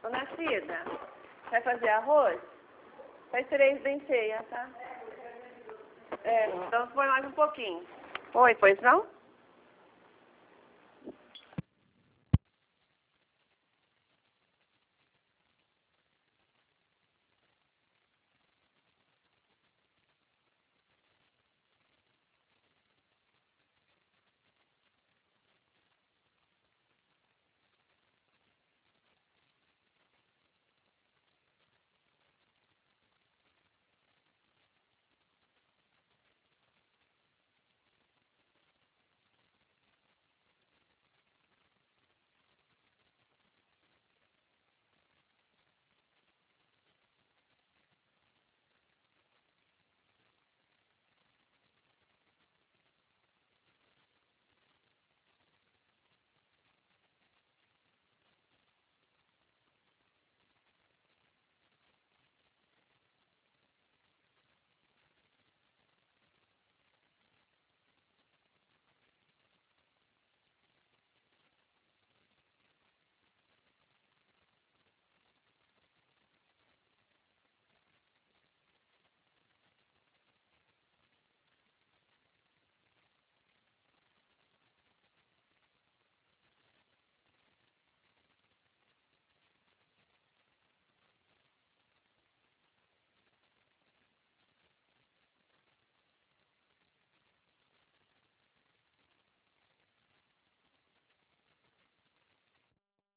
Ô, Nascida, vai fazer arroz? Faz 3 bem cheia, tá? É, então põe mais um pouquinho. Oi, pois não?